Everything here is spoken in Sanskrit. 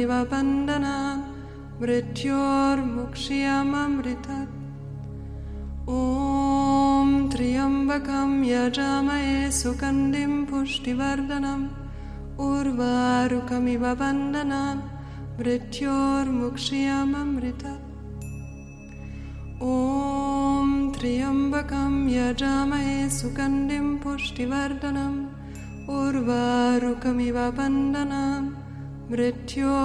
उर्वारुकमिव बन्धनान् मृत्योर्मुक्ष्यममृतात्। ॐ त्र्यम्बकं यजामहे सुगन्धिं पुष्टिवर्धनम् उर्वारुकमिव बन्धनान् मृत्योर्मुक्ष्यममृतात्। ॐ त्र्यम्बकं यजामहे सुगन्धिं पुष्टिवर्धनम् उर्वारुकमिव बन्धनान् मृत्योर्मुक्ष्यममृतात्।